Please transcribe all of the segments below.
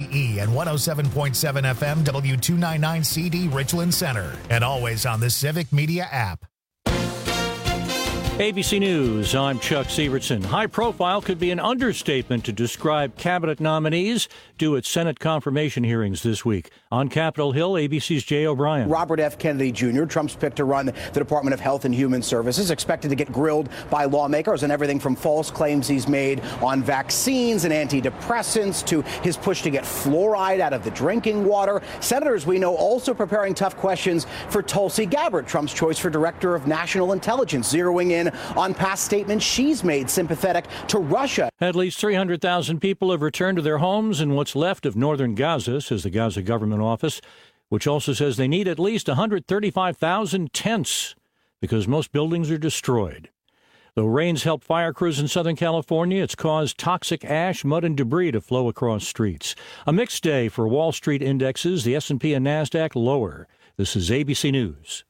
WRCE and 107.7 FM W299CD Richland Center. And always on the Civic Media app. ABC News, I'm Chuck Sievertson. High profile could be an understatement to describe cabinet nominees due at Senate confirmation hearings this week. On Capitol Hill, ABC's Jay O'Brien. Robert F. Kennedy Jr., Trump's pick to run the Department of Health and Human Services, expected to get grilled by lawmakers on everything from false claims he's made on vaccines and antidepressants to his push to get fluoride out of the drinking water. Senators, we know, also preparing tough questions for Tulsi Gabbard, Trump's choice for Director of National Intelligence, zeroing in on past statements she's made sympathetic to Russia. At least 300,000 people have returned to their homes in what's left of northern Gaza, says the Gaza government office, which also says they need at least 135,000 tents because most buildings are destroyed. Though rains help fire crews in Southern California, it's caused toxic ash, mud, and debris to flow across streets. A mixed day for Wall Street indexes, the S&P and NASDAQ lower. This is ABC News.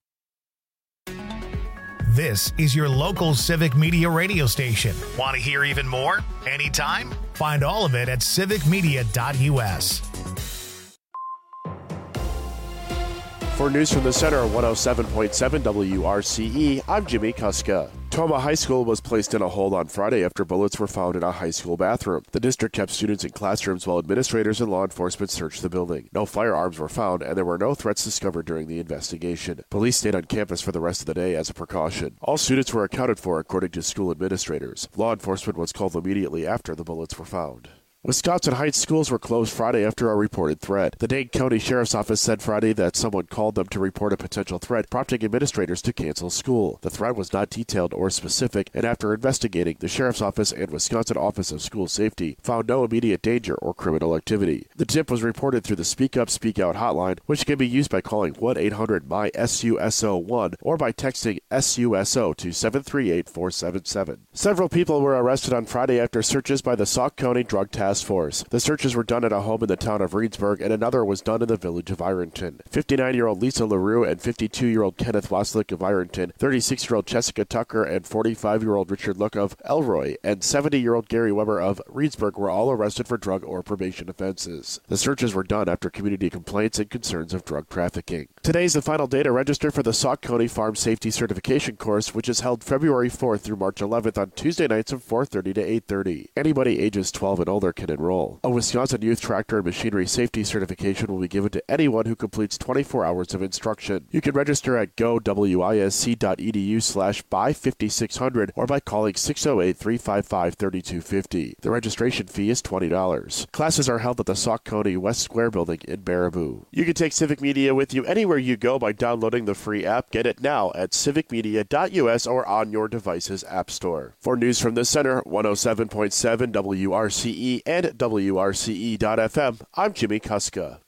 This is your local Civic Media radio station. Want to hear even more? Anytime? Find all of it at civicmedia.us. For news from the center, 107.7 WRCE, I'm Jimmy Kuska. Toma High School was placed in a hold on Friday after bullets were found in a high school bathroom. The district kept students in classrooms while administrators and law enforcement searched the building. No firearms were found, and there were no threats discovered during the investigation. Police stayed on campus for the rest of the day as a precaution. All students were accounted for, according to school administrators. Law enforcement was called immediately after the bullets were found. Wisconsin Heights schools were closed Friday after a reported threat. The Dane County Sheriff's Office said Friday that someone called them to report a potential threat, prompting administrators to cancel school. The threat was not detailed or specific, and after investigating, the Sheriff's Office and Wisconsin Office of School Safety found no immediate danger or criminal activity. The tip was reported through the Speak Up, Speak Out hotline, which can be used by calling 1-800-MY-SUSO-1 or by texting SUSO to 738-477. Several people were arrested on Friday after searches by the Sauk County Drug Task Force. The searches were done at a home in the town of Reedsburg, and another was done in the village of Ironton. 59-year-old Lisa LaRue and 52-year-old Kenneth Waslick of Ironton, 36-year-old Jessica Tucker and 45-year-old Richard Look of Elroy, and 70-year-old Gary Weber of Reedsburg were all arrested for drug or probation offenses. The searches were done after community complaints and concerns of drug trafficking. Today is the final day to register for the Sauk County Farm Safety Certification course, which is held February 4th through March 11th on Tuesday nights from 4:30 to 8:30. Anybody ages 12 and older can enroll. A Wisconsin Youth Tractor and Machinery Safety Certification will be given to anyone who completes 24 hours of instruction. You can register at gowisc.edu/buy5600 or by calling 608-355-3250. The registration fee is $20. Classes are held at the Sauk County West Square Building in Baraboo. You can take Civic Media with you anywhere you go by downloading the free app. Get it now at civicmedia.us or on your device's app store. For news from the center, 107.7 WRCE and WRCE.FM, I'm Jimmy Kuska.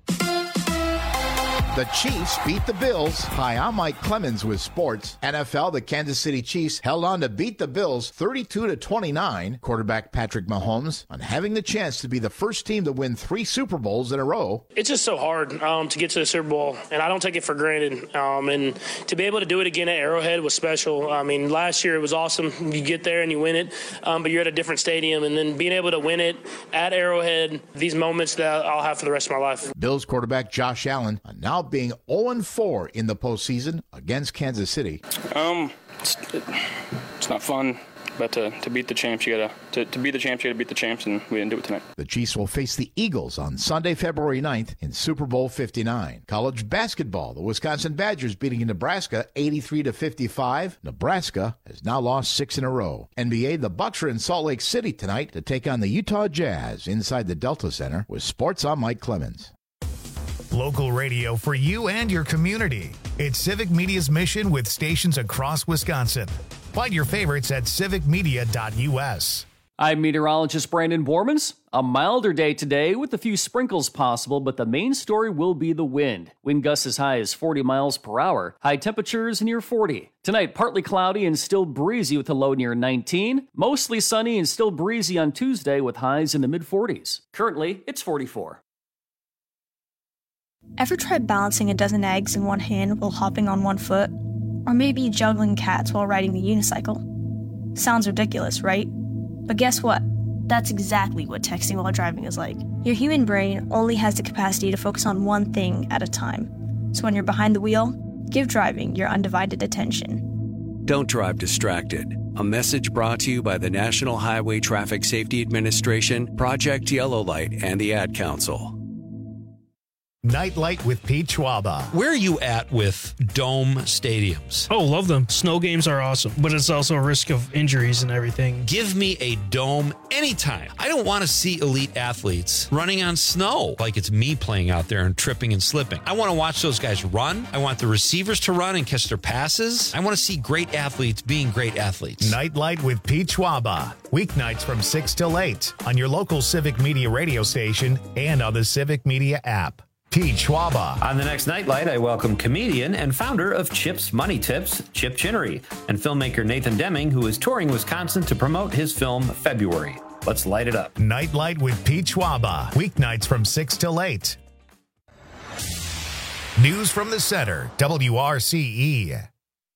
The Chiefs beat the Bills. Hi, I'm Mike Clemens with sports. NFL, the Kansas City Chiefs held on to beat the Bills 32-29. Quarterback Patrick Mahomes on having the chance to be the first team to win 3 Super Bowls in a row. It's just so hard to get to the Super Bowl, and I don't take it for granted. And to be able to do it again at Arrowhead was special. I mean, last year it was awesome. You get there and you win it, but you're at a different stadium. And then being able to win it at Arrowhead, these moments that I'll have for the rest of my life. Bills quarterback Josh Allen now being 0-4 in the postseason against Kansas City. It's not fun, but to beat the champs, you gotta beat the champs, you gotta beat the champs, and we didn't do it tonight. The Chiefs will face the Eagles on Sunday, February 9th in Super Bowl 59. College basketball, the Wisconsin Badgers beating Nebraska 83-55. Nebraska has now lost 6 in a row. NBA, the Bucks are in Salt Lake City tonight to take on the Utah Jazz inside the Delta Center. With sports, I'm Mike Clemens. Local radio for you and your community. It's Civic Media's mission with stations across Wisconsin. Find your favorites at civicmedia.us. I'm meteorologist Brandon Bormans. A milder day today with a few sprinkles possible, but the main story will be the wind. Wind gusts as high as 40 miles per hour. High temperatures near 40. Tonight, partly cloudy and still breezy with a low near 19. Mostly sunny and still breezy on Tuesday with highs in the mid-40s. Currently, it's 44. Ever tried balancing a dozen eggs in one hand while hopping on one foot? Or maybe juggling cats while riding the unicycle? Sounds ridiculous, right? But guess what? That's exactly what texting while driving is like. Your human brain only has the capacity to focus on one thing at a time. So when you're behind the wheel, give driving your undivided attention. Don't drive distracted. A message brought to you by the National Highway Traffic Safety Administration, Project Yellow Light, and the Ad Council. Nightlight with Pete Schwaba. Where are you at with dome stadiums? Oh, love them. Snow games are awesome, but it's also a risk of injuries and everything. Give me a dome anytime. I don't want to see elite athletes running on snow like it's me playing out there and tripping and slipping. I want to watch those guys run. I want the receivers to run and catch their passes. I want to see great athletes being great athletes. Nightlight with Pete Schwaba. Weeknights from 6 till 8 on your local Civic Media radio station and on the Civic Media app. Pete Schwaba. On the next Nightlight, I welcome comedian and founder of Chip's Money Tips, Chip Chinnery, and filmmaker Nathan Deming, who is touring Wisconsin to promote his film February. Let's light it up. Nightlight with Pete Schwaba. Weeknights from 6 till 8. News from the Center, WRCE.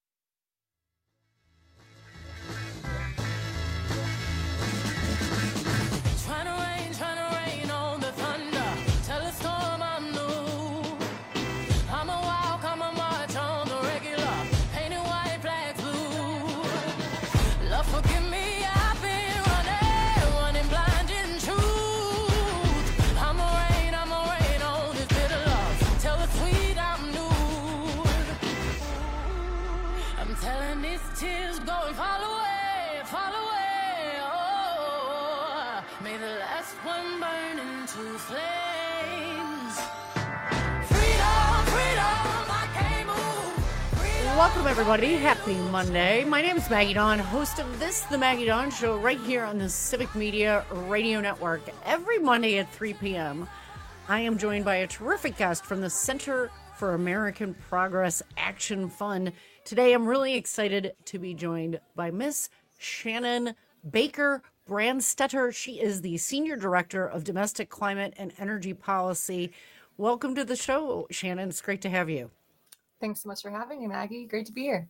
Welcome, everybody. Happy Monday. My name is Maggie Dawn, host of this, The Maggie Dawn Show, right here on the Civic Media Radio Network. Every Monday at 3 p.m., I am joined by a terrific guest from the Center for American Progress Action Fund. Today, I'm really excited to be joined by Miss Shannon Baker Brandstetter. She is the Senior Director of Domestic Climate and Energy Policy. Welcome to the show, Shannon. It's great to have you. Thanks so much for having me, Maggie. Great to be here.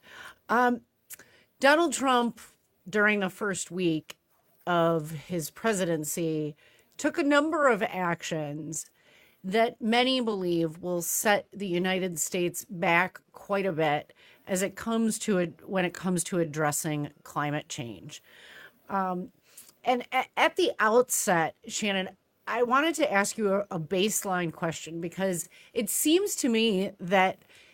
Donald Trump, during the first week of his presidency, took a number of actions that many believe will set the United States back quite a bit as it comes to when it comes to addressing climate change. And at the outset, Shannon, I wanted to ask you a baseline question, because it seems to me that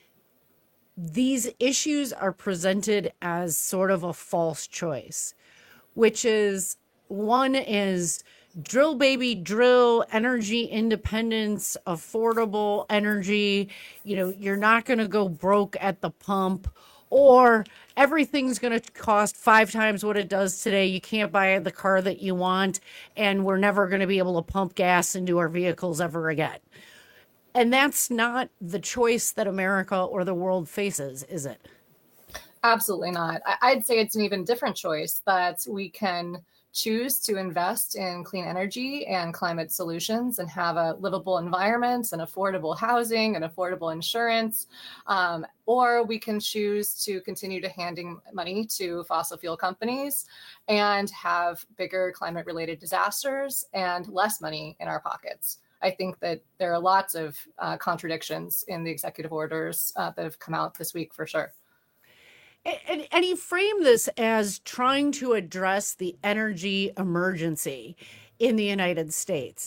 these issues are presented as sort of a false choice, which is, one is drill, baby, drill, energy independence, affordable energy. You know, you're not going to go broke at the pump, or everything's going to cost 5 times what it does today. You can't buy the car that you want, and we're never going to be able to pump gas into our vehicles ever again. And that's not the choice that America or the world faces, is it? Absolutely not. I'd say it's an even different choice, that we can choose to invest in clean energy and climate solutions and have a livable environment and affordable housing and affordable insurance. Or we can choose to continue to handing money to fossil fuel companies and have bigger climate related disasters and less money in our pockets. I think that there are lots of contradictions in the executive orders that have come out this week, for sure. And he framed this as trying to address the energy emergency in the United States.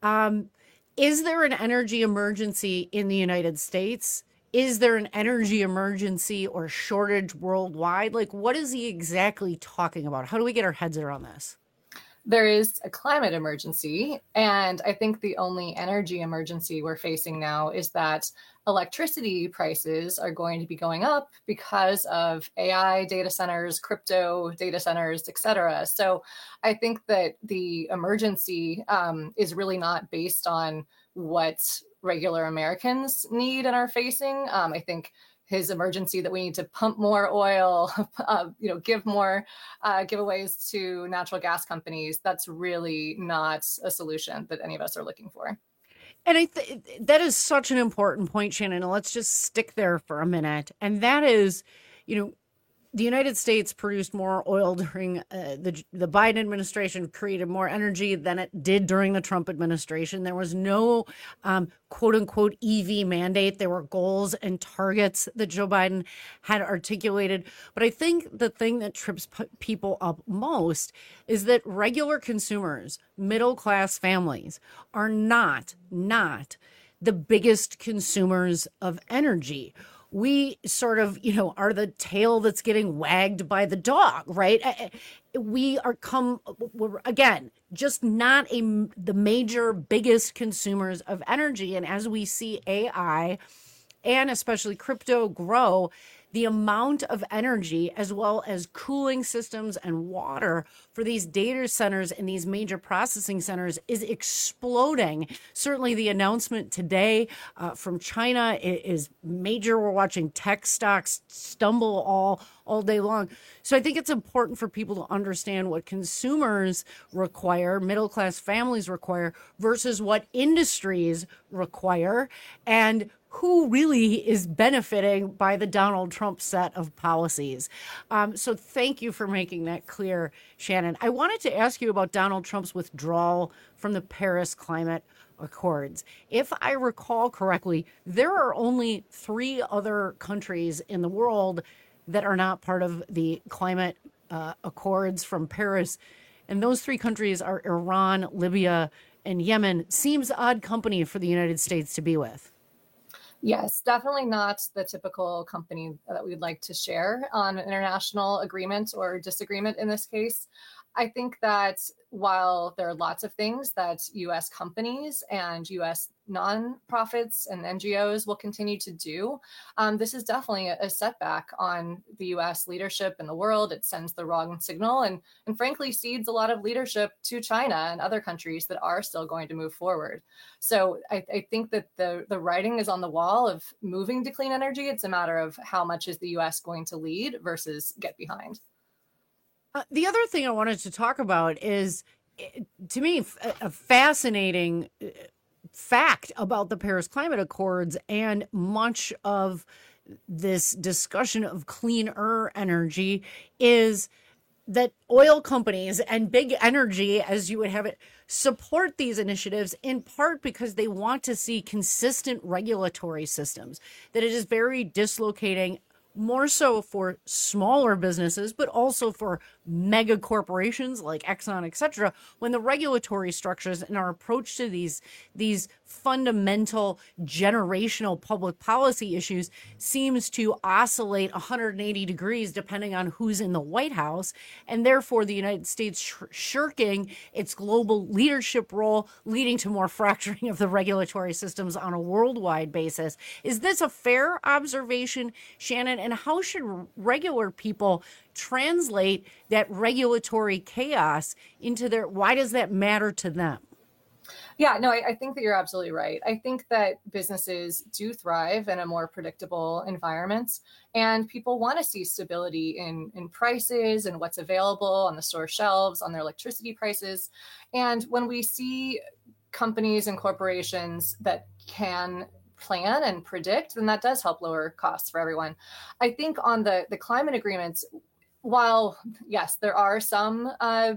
Is there an energy emergency in the United States? Is there an energy emergency or shortage worldwide? Like, what is he exactly talking about? How do we get our heads around this? There is a climate emergency, and I think the only energy emergency we're facing now is that electricity prices are going to be going up because of AI data centers, crypto data centers, et cetera. So I think that the emergency is really not based on what regular Americans need and are facing. I think his emergency that we need to pump more oil, give more giveaways to natural gas companies, that's really not a solution that any of us are looking for. And that is such an important point, Shannon. And let's just stick there for a minute. And that is, the United States produced more oil during the Biden administration, created more energy than it did during the Trump administration. There was no quote unquote EV mandate. There were goals and targets that Joe Biden had articulated. But I think the thing that trips people up most is that regular consumers, middle class families, are not the biggest consumers of energy. We sort of, are the tail that's getting wagged by the dog, right? We're again, just not the major biggest consumers of energy. And as we see AI and especially crypto grow, the amount of energy as well as cooling systems and water for these data centers and these major processing centers is exploding. Certainly the announcement today from China is major. We're watching tech stocks stumble all day long. So I think it's important for people to understand what consumers require, middle-class families require, versus what industries require, and who really is benefiting by the Donald Trump set of policies. So thank you for making that clear, Shannon. I wanted to ask you about Donald Trump's withdrawal from the Paris Climate Accords. If I recall correctly, there are only 3 other countries in the world that are not part of the climate accords from Paris. And those 3 countries are Iran, Libya, and Yemen. Seems odd company for the United States to be with. Yes, definitely not the typical company that we'd like to share on an international agreement or disagreement in this case. I think that while there are lots of things that U.S. companies and U.S. nonprofits and NGOs will continue to do, this is definitely a setback on the U.S. leadership in the world. It sends the wrong signal and frankly cedes a lot of leadership to China and other countries that are still going to move forward. So I think that the writing is on the wall of moving to clean energy. It's a matter of how much is the U.S. going to lead versus get behind. The other thing I wanted to talk about is, to me, a fascinating fact about the Paris Climate Accords and much of this discussion of cleaner energy is that oil companies and big energy, as you would have it, support these initiatives in part because they want to see consistent regulatory systems, that it is very dislocating, more so for smaller businesses, but also for mega corporations like Exxon, et cetera, when the regulatory structures and our approach to these fundamental generational public policy issues seems to oscillate 180 degrees depending on who's in the White House, and therefore the United States shirking its global leadership role, leading to more fracturing of the regulatory systems on a worldwide basis. Is this a fair observation, Shannon? And how should regular people translate that regulatory chaos into why does that matter to them? Yeah, no, I think that you're absolutely right. I think that businesses do thrive in a more predictable environment, and people want to see stability in prices and what's available on the store shelves, on their electricity prices. And when we see companies and corporations that can plan and predict, then that does help lower costs for everyone. I think on the climate agreements, while, yes, there are some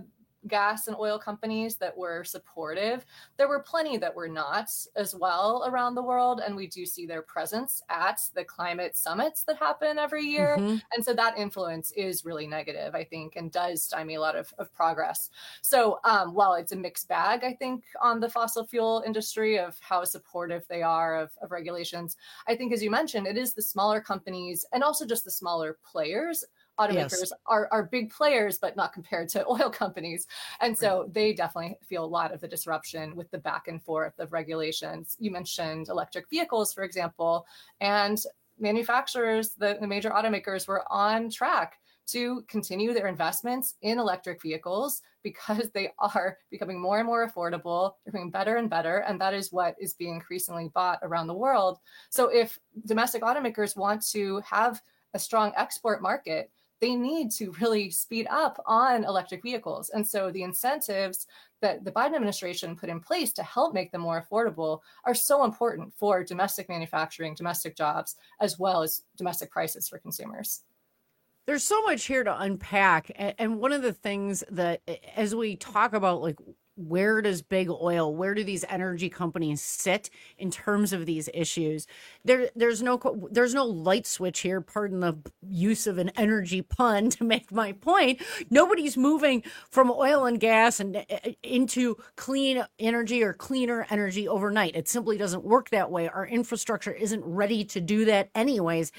gas and oil companies that were supportive, there were plenty that were not as well around the world. And we do see their presence at the climate summits that happen every year. Mm-hmm. And so that influence is really negative, I think, and does stymie a lot of progress. So while it's a mixed bag, I think, on the fossil fuel industry of how supportive they are of regulations, I think, as you mentioned, it is the smaller companies and also just the smaller players. Automakers are big players, but not compared to oil companies. And so they definitely feel a lot of the disruption with the back and forth of regulations. You mentioned electric vehicles, for example, and manufacturers, the major automakers were on track to continue their investments in electric vehicles because they are becoming more and more affordable, they're becoming better and better, and that is what is being increasingly bought around the world. So if domestic automakers want to have a strong export market, they need to really speed up on electric vehicles. And so the incentives that the Biden administration put in place to help make them more affordable are so important for domestic manufacturing, domestic jobs, as well as domestic prices for consumers. There's so much here to unpack. And one of the things that, as we talk about, like, where does big oil, where do these energy companies sit in terms of these issues? There's no light switch here. Pardon the use of an energy pun to make my point. Nobody's moving from oil and gas and into clean energy or cleaner energy overnight. It simply doesn't work that way. Our infrastructure isn't ready to do that anyways.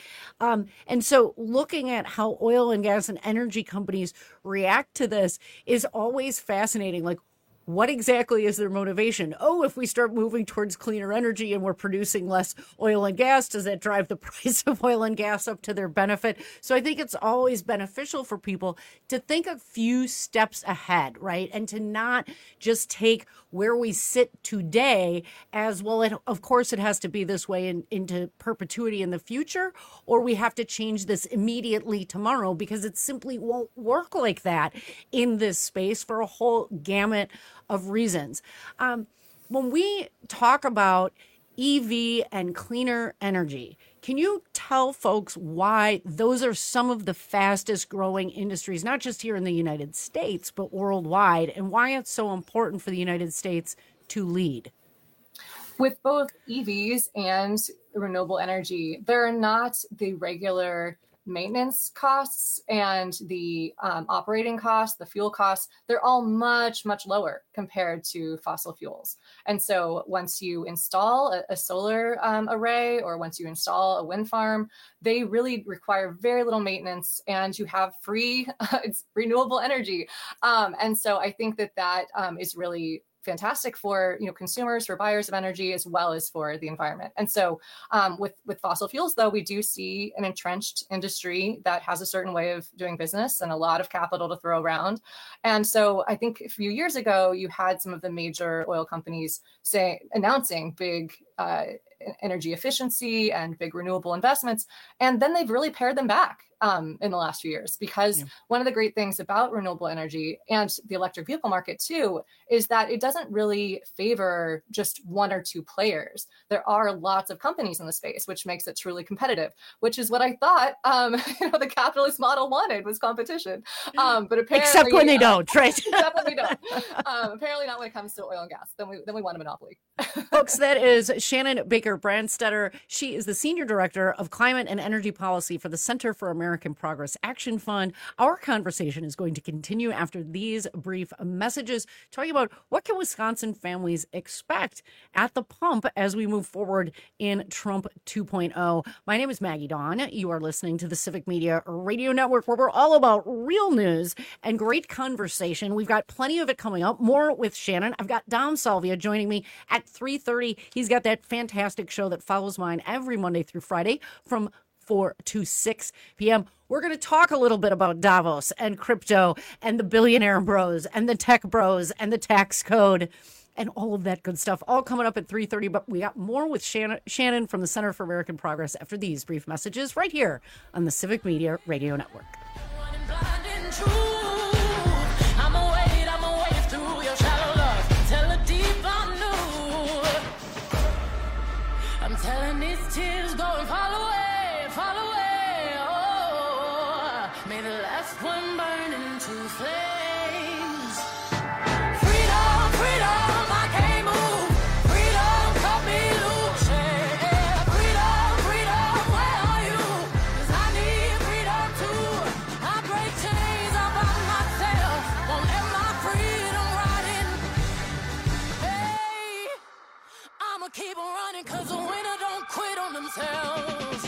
And so looking at how oil and gas and energy companies react to this is always fascinating. Like, what exactly is their motivation? Oh, if we start moving towards cleaner energy and we're producing less oil and gas, does that drive the price of oil and gas up to their benefit? So I think it's always beneficial for people to think a few steps ahead, right? And to not just take where we sit today as, well, of course it has to be this way into perpetuity in the future, or we have to change this immediately tomorrow, because it simply won't work like that in this space for a whole gamut of reasons. When we talk about EV and cleaner energy, can you tell folks why those are some of the fastest growing industries, not just here in the United States, but worldwide, and why it's so important for the United States to lead? With both EVs and renewable energy, there are not the regular maintenance costs and the operating costs, the fuel costs. They're all much, much lower compared to fossil fuels. And so once you install a solar array, or once you install a wind farm, they really require very little maintenance, and you have free it's renewable energy. And so I think that is really fantastic for consumers, for buyers of energy, as well as for the environment. And so with fossil fuels, though, we do see an entrenched industry that has a certain way of doing business and a lot of capital to throw around. And so I think a few years ago, you had some of the major oil companies announcing big energy efficiency and big renewable investments. And then they've really pared them back in the last few years, because one of the great things about renewable energy and the electric vehicle market too is that it doesn't really favor just one or two players. There are lots of companies in the space, which makes it truly competitive, which is what I thought the capitalist model wanted, was competition. But apparently, except when they don't, right? Except when they don't. Apparently not when it comes to oil and gas. Then we want a monopoly. Folks, that is Shannon Baker Brandstetter. She is the Senior Director of Climate and Energy Policy for the Center for American Progress Action Fund. Our conversation is going to continue after these brief messages, talking about what can Wisconsin families expect at the pump as we move forward in Trump 2.0. My name is Maggie Dawn. You are listening to the Civic Media Radio Network, where we're all about real news and great conversation. We've got plenty of it coming up. More with Shannon. I've got Dom Salvia joining me at 3:30. He's got that fantastic show that follows mine every Monday through Friday from 4 to 6 p.m. We're going to talk a little bit about Davos and crypto and the billionaire bros and the tech bros and the tax code and all of that good stuff, all coming up at 3:30. But we got more with Shannon from the Center for American Progress after these brief messages right here on the Civic Media Radio Network. Telling these tears going fall away, oh, may the last one burn into flames. Freedom, freedom, I can't move. Freedom, cut me loose. Yeah. Freedom, freedom, where are you? 'Cause I need freedom too. I break chains all by myself. Won't let my freedom rot in. Hey, I'ma keep on running 'cause the winner don't quit on themselves.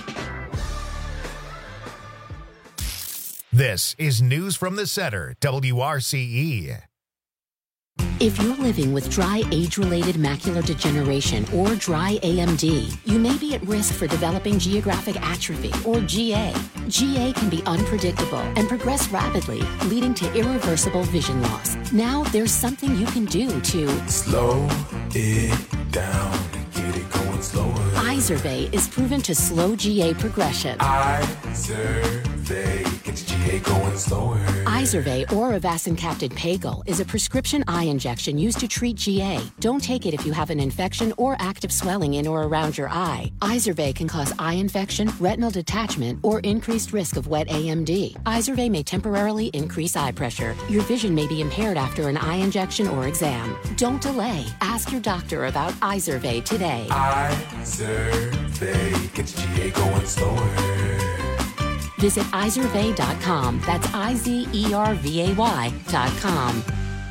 This is News from the Center, WRCE. If you're living with dry age-related macular degeneration or dry AMD, you may be at risk for developing geographic atrophy or GA. GA can be unpredictable and progress rapidly, leading to irreversible vision loss. Now there's something you can do to slow it down. Get it going slower. Izervay is proven to slow GA progression. Izervay. Izervay gets GA going slower. Izervay or Avastin-capted Pagel is a prescription eye injection used to treat GA. Don't take it if you have an infection or active swelling in or around your eye. Izervay can cause eye infection, retinal detachment, or increased risk of wet AMD. Izervay may temporarily increase eye pressure. Your vision may be impaired after an eye injection or exam. Don't delay. Ask your doctor about Izervay today. Izervay gets GA going slower. Visit Izervay.com. That's IZERVAY.com.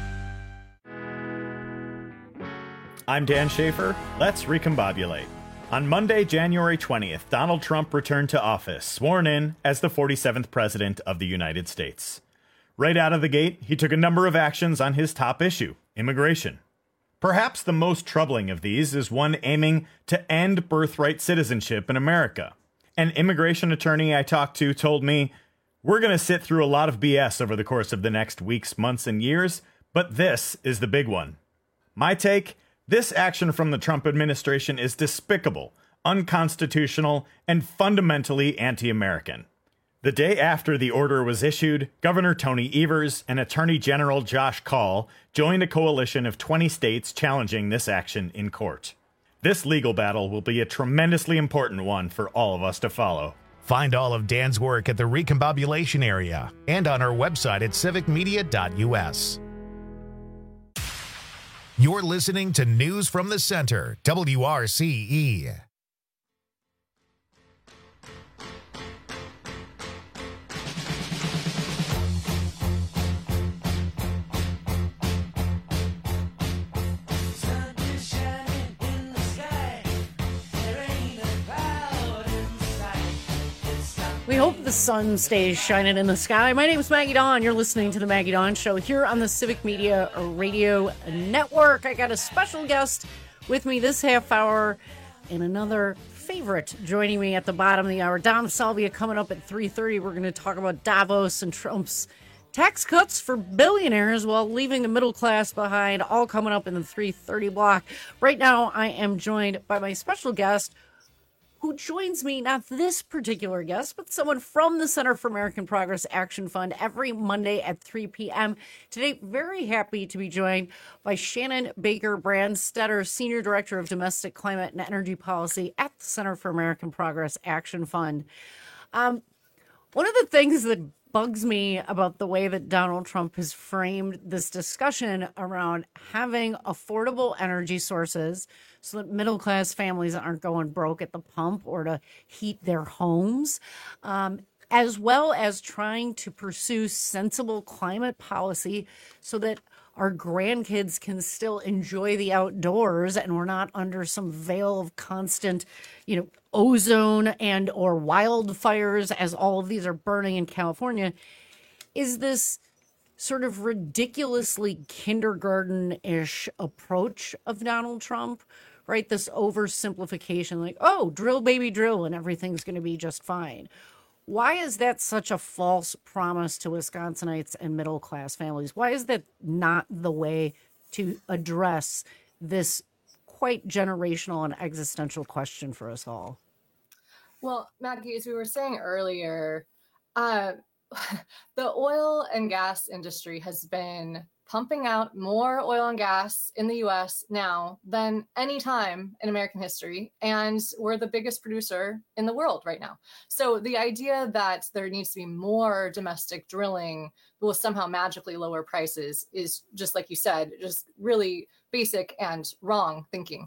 I'm Dan Schaefer. Let's recombobulate. On Monday, January 20th, Donald Trump returned to office, sworn in as the 47th President of the United States. Right out of the gate, he took a number of actions on his top issue, immigration. Perhaps the most troubling of these is one aiming to end birthright citizenship in America. An immigration attorney I talked to told me, "We're going to sit through a lot of BS over the course of the next weeks, months, and years, but this is the big one." My take? This action from the Trump administration is despicable, unconstitutional, and fundamentally anti-American. The day after the order was issued, Governor Tony Evers and Attorney General Josh Kaul joined a coalition of 20 states challenging this action in court. This legal battle will be a tremendously important one for all of us to follow. Find all of Dan's work at the Recombobulation Area and on our website at civicmedia.us. You're listening to News from the Center, WRCE. We hope the sun stays shining in the sky. My name is Maggie Dawn. You're listening to the Maggie Dawn Show here on the Civic Media Radio Network. I got a special guest with me this half hour and another favorite joining me at the bottom of the hour. Dom Salvia coming up at 3:30. We're going to talk about Davos and Trump's tax cuts for billionaires while leaving the middle class behind, all coming up in the 3:30 block. Right now, I am joined by my special guest, who joins me, not this particular guest, but someone from the Center for American Progress Action Fund every Monday at 3 p.m. Today, very happy to be joined by Shannon Baker Brandstetter, Senior Director of Domestic Climate and Energy Policy at the Center for American Progress Action Fund. One of the things that bugs me about the way that Donald Trump has framed this discussion around having affordable energy sources so that middle-class families aren't going broke at the pump or to heat their homes, as well as trying to pursue sensible climate policy so that our grandkids can still enjoy the outdoors and we're not under some veil of constant, ozone and or wildfires as all of these are burning in California, is this sort of ridiculously kindergarten-ish approach of Donald Trump, right? This oversimplification, like, oh, drill, baby, drill, and everything's going to be just fine. Why is that such a false promise to Wisconsinites and middle-class families? Why is that not the way to address this quite generational and existential question for us all? Well, Maggie, as we were saying earlier, the oil and gas industry has been pumping out more oil and gas in the U.S. now than any time in American history, and we're the biggest producer in the world right now. So the idea that there needs to be more domestic drilling will somehow magically lower prices is, just like you said, just really basic and wrong thinking.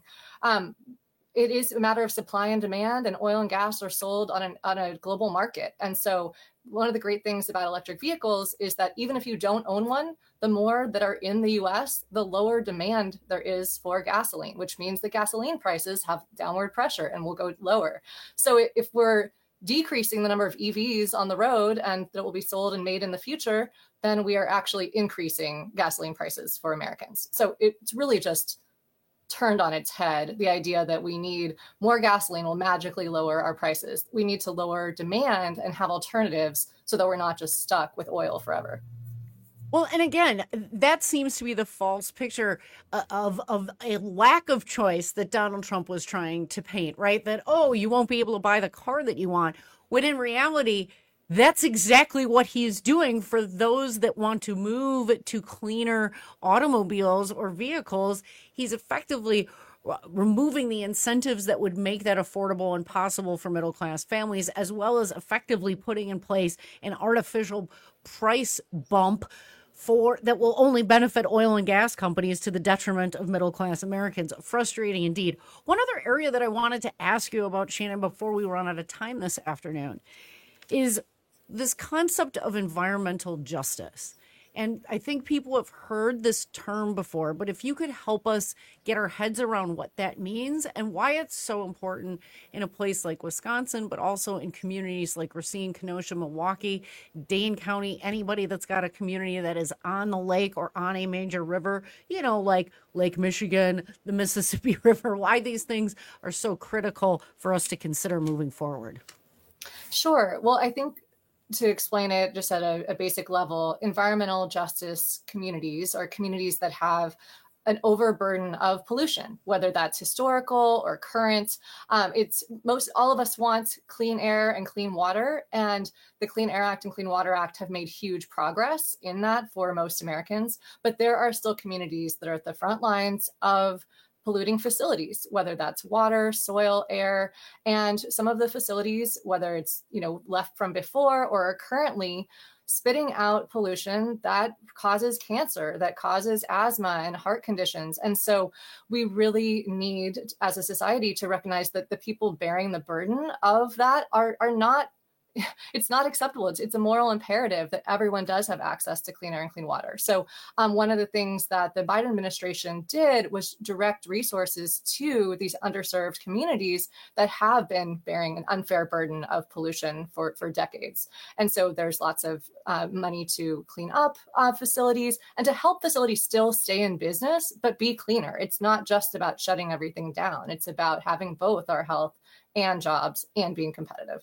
It is a matter of supply and demand, and oil and gas are sold on a global market. And so one of the great things about electric vehicles is that even if you don't own one, the more that are in the US, the lower demand there is for gasoline, which means that gasoline prices have downward pressure and will go lower. So if we're decreasing the number of EVs on the road and that will be sold and made in the future, then we are actually increasing gasoline prices for Americans. So it's really just turned on its head, the idea that we need more gasoline will magically lower our prices. We need to lower demand and have alternatives so that we're not just stuck with oil forever. Well, and again, that seems to be the false picture of a lack of choice that Donald Trump was trying to paint, right? That, oh, you won't be able to buy the car that you want, when in reality, that's exactly what he's doing for those that want to move to cleaner automobiles or vehicles. He's effectively removing the incentives that would make that affordable and possible for middle-class families, as well as effectively putting in place an artificial price bump that will only benefit oil and gas companies to the detriment of middle-class Americans. Frustrating indeed. One other area that I wanted to ask you about, Shannon, before we run out of time this afternoon, is this concept of environmental justice. And I think people have heard this term before, but if you could help us get our heads around what that means and why it's so important in a place like Wisconsin, but also in communities like Racine, Kenosha, Milwaukee, Dane County, anybody that's got a community that is on the lake or on a major river, like Lake Michigan, the Mississippi River, why these things are so critical for us to consider moving forward. Sure. Well, I think to explain it just at a basic level, environmental justice communities are communities that have an overburden of pollution, whether that's historical or current. All of us want clean air and clean water, and the Clean Air Act and Clean Water Act have made huge progress in that for most Americans. But there are still communities that are at the front lines of polluting facilities, whether that's water, soil, air, and some of the facilities, whether it's left from before or are currently spitting out pollution that causes cancer, that causes asthma and heart conditions. And so we really need, as a society, to recognize that the people bearing the burden of that are not, it's not acceptable. It's a moral imperative that everyone does have access to clean air and clean water. So one of the things that the Biden administration did was direct resources to these underserved communities that have been bearing an unfair burden of pollution for decades. And so there's lots of money to clean up facilities and to help facilities still stay in business, but be cleaner. It's not just about shutting everything down. It's about having both our health and jobs and being competitive.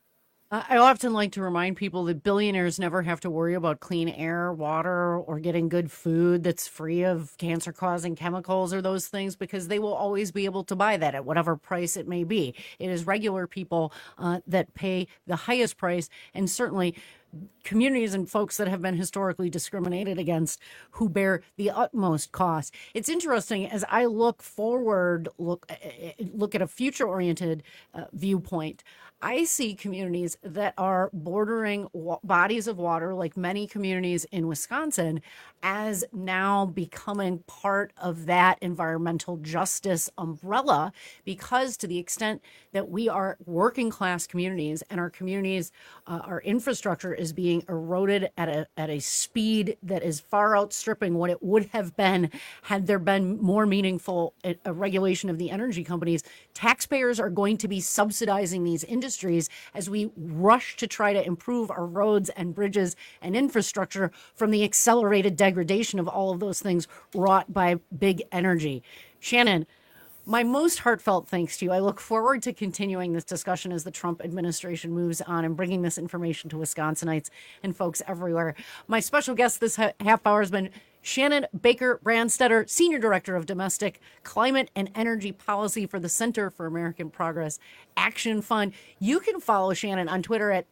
I often like to remind people that billionaires never have to worry about clean air, water, or getting good food that's free of cancer-causing chemicals or those things, because they will always be able to buy that at whatever price it may be. It is regular people that pay the highest price, and certainly communities and folks that have been historically discriminated against who bear the utmost cost. It's interesting as I look forward, look at a future-oriented viewpoint. I see communities that are bordering bodies of water, like many communities in Wisconsin, as now becoming part of that environmental justice umbrella, because to the extent that we are working class communities and our communities, our infrastructure is being eroded at a speed that is far outstripping what it would have been had there been more meaningful regulation of the energy companies. Taxpayers are going to be subsidizing these industries as we rush to try to improve our roads and bridges and infrastructure from the accelerated degradation of all of those things wrought by big energy. Shannon, my most heartfelt thanks to you. I look forward to continuing this discussion as the Trump administration moves on and bringing this information to Wisconsinites and folks everywhere. My special guest this half hour has been Shannon Baker Brandstetter, Senior Director of Domestic Climate and Energy Policy for the Center for American Progress Action Fund. You can follow Shannon on Twitter at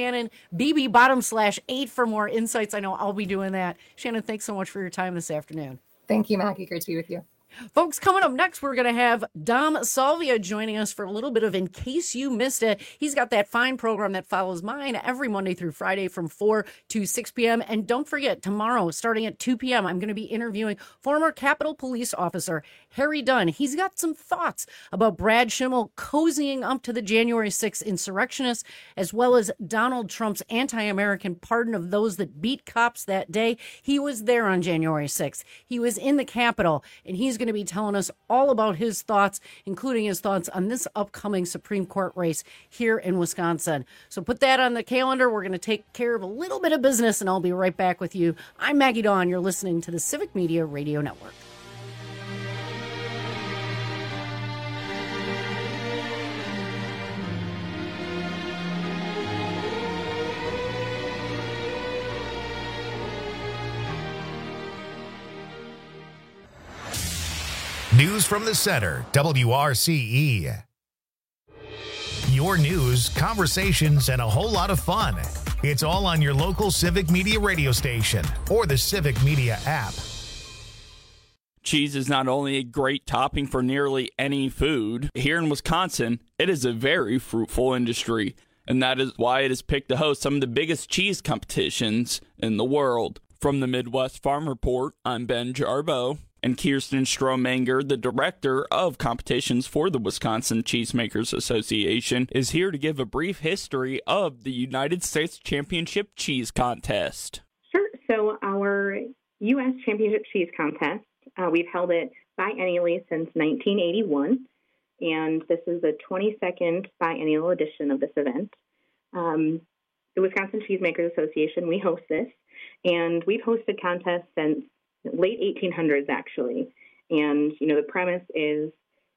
ShannonBB_8 for more insights. I know I'll be doing that. Shannon, thanks so much for your time this afternoon. Thank you, Maggie. Great to be with you. Folks, coming up next, we're going to have Dom Salvia joining us for a little bit of In Case You Missed It. He's got that fine program that follows mine every Monday through Friday from 4 to 6 p.m. And don't forget, tomorrow, starting at 2 p.m., I'm going to be interviewing former Capitol Police Officer Harry Dunn. He's got some thoughts about Brad Schimmel cozying up to the January 6th insurrectionists, as well as Donald Trump's anti-American pardon of those that beat cops that day. He was there on January 6th. He was in the Capitol, and he's going to be telling us all about his thoughts, including his thoughts on this upcoming Supreme Court race here in Wisconsin. So put that on the calendar. We're going to take care of a little bit of business, and I'll be right back with you. I'm Maggie Dawn. You're listening to the Civic Media Radio Network. News from the Center, WRCE. Your news, conversations, and a whole lot of fun. It's all on your local Civic Media radio station or the Civic Media app. Cheese is not only a great topping for nearly any food. Here in Wisconsin, it is a very fruitful industry, and that is why it is picked to host some of the biggest cheese competitions in the world. From the Midwest Farm Report, I'm Ben Jarbo, and Kirsten Strohmanger, the director of competitions for the Wisconsin Cheesemakers Association, is here to give a brief history of the United States Championship Cheese Contest. Sure. So our U.S. Championship Cheese Contest, we've held it biennially since 1981, and this is the 22nd biennial edition of this event. The Wisconsin Cheesemakers Association, we host this, and we've hosted contests since late 1800s, actually. And, the premise is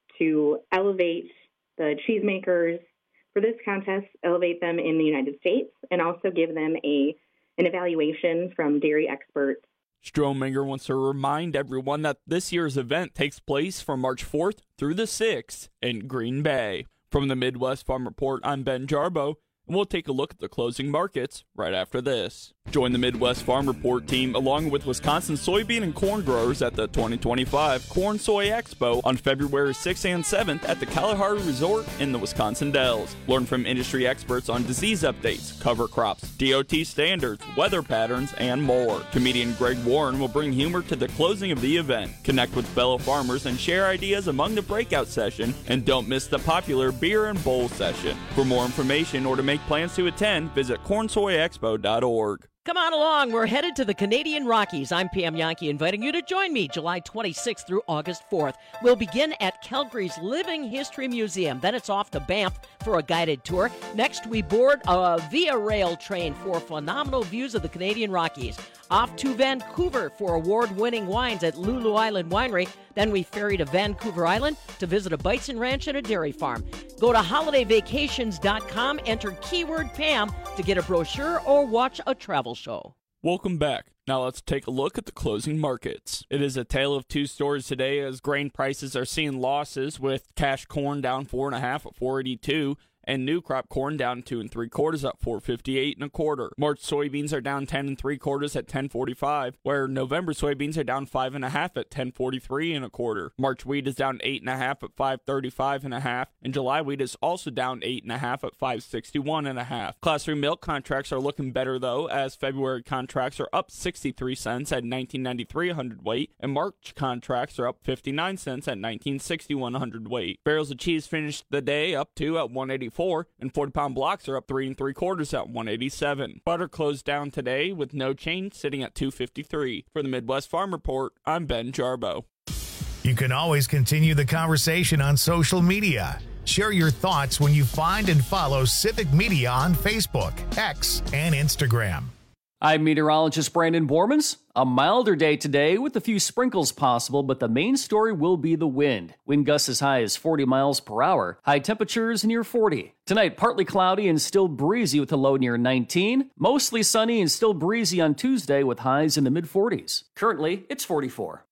to elevate the cheesemakers for this contest, elevate them in the United States, and also give them an evaluation from dairy experts. Strohmanger wants to remind everyone that this year's event takes place from March 4th through the 6th in Green Bay. From the Midwest Farm Report, I'm Ben Jarbo, and we'll take a look at the closing markets right after this. Join the Midwest Farm Report team along with Wisconsin soybean and corn growers at the 2025 Corn Soy Expo on February 6th and 7th at the Kalahari Resort in the Wisconsin Dells. Learn from industry experts on disease updates, cover crops, DOT standards, weather patterns, and more. Comedian Greg Warren will bring humor to the closing of the event. Connect with fellow farmers and share ideas among the breakout session, and don't miss the popular beer and bowl session. For more information or to make plans to attend, visit cornsoyexpo.org. Come on along. We're headed to the Canadian Rockies. I'm Pam Yankee, inviting you to join me July 26th through August 4th. We'll begin at Calgary's Living History Museum. Then it's off to Banff for a guided tour. Next, we board a Via Rail train for phenomenal views of the Canadian Rockies. Off to Vancouver for award-winning wines at Lulu Island Winery. Then we ferry to Vancouver Island to visit a bison ranch and a dairy farm. Go to holidayvacations.com, enter keyword Pam to get a brochure or watch a travel show. Welcome back. Now let's take a look at the closing markets. It is a tale of two stories today as grain prices are seeing losses, with cash corn down 4.5 at $4.82. And new crop corn down 2 3/4 at $4.58 1/4. March soybeans are down 10 3/4 at $10.45, where November soybeans are down 5.5 at $10.43 1/4. March wheat is down 8.5 at $5.35 1/2, and July wheat is also down 8.5 at $5.61 1/2. Class 3 milk contracts are looking better though, as February contracts are up 63 cents at $19.93 a hundredweight, and March contracts are up 59 cents at $19.61 a hundredweight. Barrels of cheese finished the day up 2 at $1.84. And 40-pound blocks are up 3 3/4 at $1.87. Butter closed down today with no change, sitting at $2.53. For the Midwest Farm Report, I'm Ben Jarbo. You can always continue the conversation on social media. Share your thoughts when you find and follow Civic Media on Facebook, X, and Instagram. I'm meteorologist Brandon Bormans. A milder day today with a few sprinkles possible, but the main story will be the wind. Wind gusts as high as 40 miles per hour. High temperatures near 40. Tonight, partly cloudy and still breezy with a low near 19. Mostly sunny and still breezy on Tuesday with highs in the mid-40s. Currently, it's 44.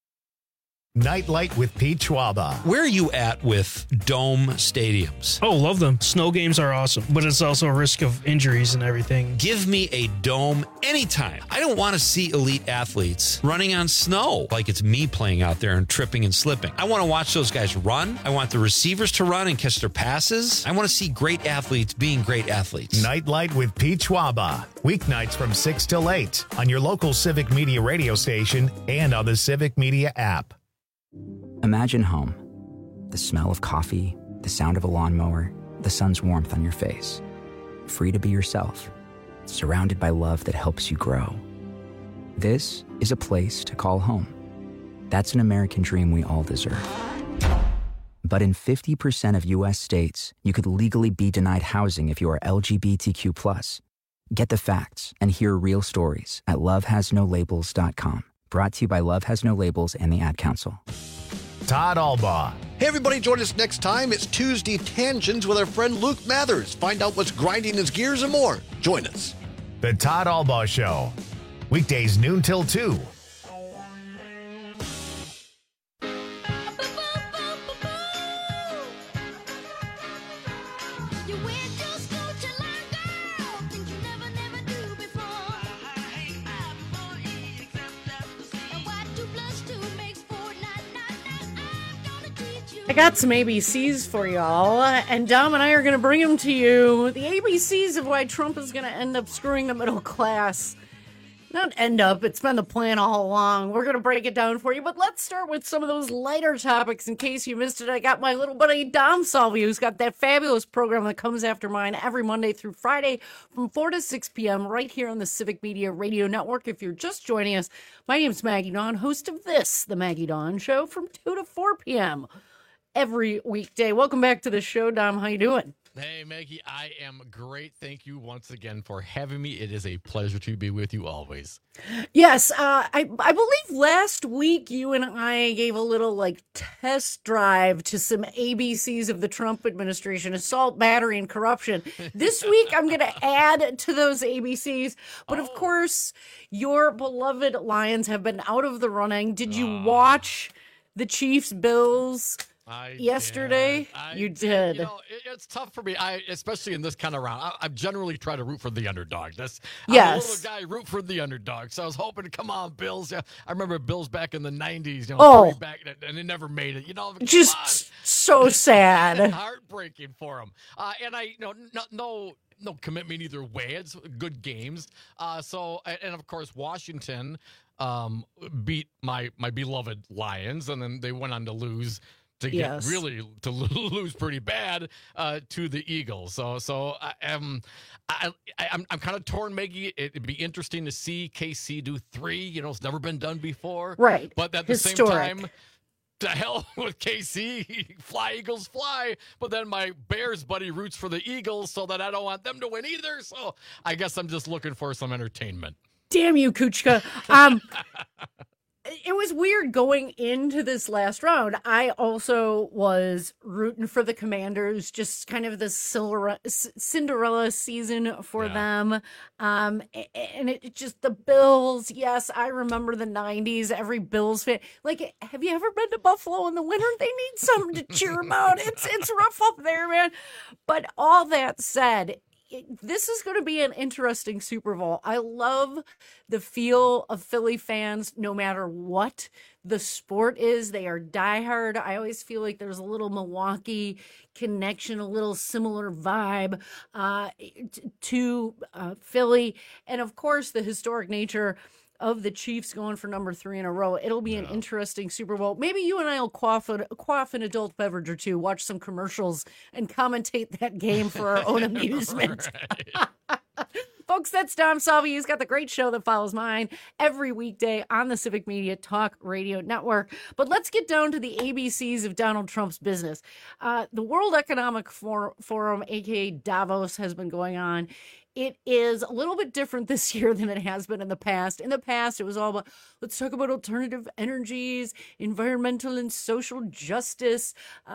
Nightlight with Pete Schwaba. Where are you at with dome stadiums? Oh, love them. Snow games are awesome, but it's also a risk of injuries and everything. Give me a dome anytime. I don't want to see elite athletes running on snow like it's me playing out there and tripping and slipping. I want to watch those guys run. I want the receivers to run and catch their passes. I want to see great athletes being great athletes. Nightlight with Pete Schwaba. Weeknights from 6 till 8 on your local Civic Media radio station and on the Civic Media app. Imagine home. The smell of coffee, the sound of a lawnmower, the sun's warmth on your face. Free to be yourself, surrounded by love that helps you grow. This is a place to call home. That's an American dream we all deserve. But in 50% of U.S. states, you could legally be denied housing if you are LGBTQ+. Get the facts and hear real stories at lovehasnolabels.com. Brought to you by Love Has No Labels and the Ad Council. Todd Albaugh. Hey, everybody, join us next time. It's Tuesday Tangents with our friend Luke Mathers. Find out what's grinding his gears and more. Join us. The Todd Albaugh Show. Weekdays noon till 2. You went to school to learn, girl. Think you never I got some ABCs for y'all, and Dom and I are going to bring them to you. The ABCs of why Trump is going to end up screwing the middle class. Not end up, it's been the plan all along. We're going to break it down for you, but let's start with some of those lighter topics. In case you missed it, I got my little buddy Dom Salvi, who's got that fabulous program that comes after mine every Monday through Friday from 4 to 6 p.m. right here on the Civic Media Radio Network. If you're just joining us, my name's Maggie Dawn, host of this, The Maggie Dawn Show, from 2 to 4 p.m. every weekday. Welcome back to the show, Dom. How you doing? Hey, Maggie, I am great. Thank you once again for having me. It is a pleasure to be with you always. Yes, I believe last week you and I gave a little test drive to some ABCs of the Trump administration: assault, battery, and corruption. This week I'm going to add to those ABCs, but of course your beloved Lions have been out of the running. Did you watch the Chiefs-Bills yesterday? You did. You know, it's tough for me. Especially in this kind of round. I generally try to root for the underdog. I'm a little guy, root for the underdog. So I was hoping to come on, Bills. Yeah, I remember Bills back in the 90s. Back, and they never made it. Just so sad. Heartbreaking for them. And no commitment either way. It's good games. And of course Washington beat my beloved Lions, and then they went on to lose. To lose pretty bad to the Eagles. So I'm kind of torn, Maggie. It'd be interesting to see KC do 3. It's never been done before. Right. But at the same time, to hell with KC, fly Eagles fly. But then my Bears buddy roots for the Eagles, so that I don't want them to win either. So I guess I'm just looking for some entertainment. Damn you, Kuchka. It was weird going into this last round. I also was rooting for the Commanders, just kind of the Cinderella season for them. And it just, the Bills, yes, I remember the 90s, every Bills fan. Have you ever been to Buffalo in the winter? They need something to cheer about. It's rough up there, man. But all that said, this is going to be an interesting Super Bowl. I love the feel of Philly fans, no matter what the sport is. They are diehard. I always feel like there's a little Milwaukee connection, a little similar vibe to Philly. And of course, the historic nature of the Chiefs going for number 3 in a row. It'll be an interesting Super Bowl. Maybe you and I will quaff an adult beverage or two, watch some commercials, and commentate that game for our own amusement. Folks, that's Dom Salvi. He's got the great show that follows mine every weekday on the Civic Media Talk Radio Network. But let's get down to the ABCs of Donald Trump's business. The World Economic Forum, aka Davos, has been going on. It is a little bit different this year than it has been in the past. In the past, it was all about, let's talk about alternative energies, environmental and social justice,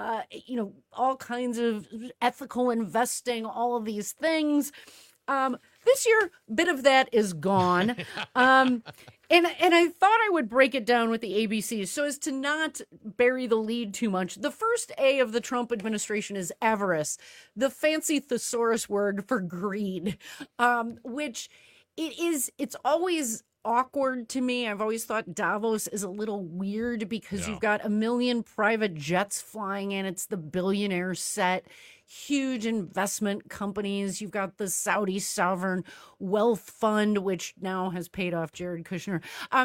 all kinds of ethical investing, all of these things. This year, a bit of that is gone. And I thought I would break it down with the ABCs so as to not bury the lead too much. The first A of the Trump administration is avarice, the fancy thesaurus word for greed, which it's always awkward to me. I've always thought Davos is a little weird because you've got a million private jets flying in. It's the billionaire set. Huge investment companies. You've got the Saudi Sovereign Wealth Fund, which now has paid off Jared Kushner.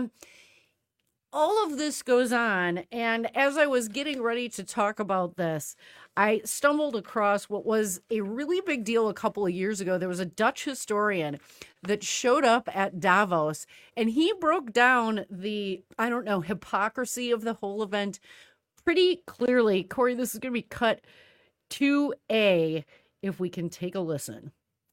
All of this goes on, and as I was getting ready to talk about this, I stumbled across what was a really big deal a couple of years ago. There was a Dutch historian that showed up at Davos, and he broke down the, hypocrisy of the whole event pretty clearly. Corey, this is going to be cut 2A if we can take a listen.